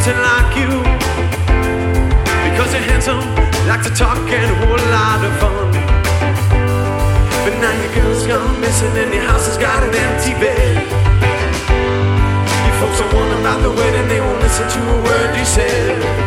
wanting like you. Because you're handsome, like to talk and a whole lot of fun. But now your girl's gone missing and your house has got an empty bed. Your folks are wondering about the wedding, they won't listen to a word you said.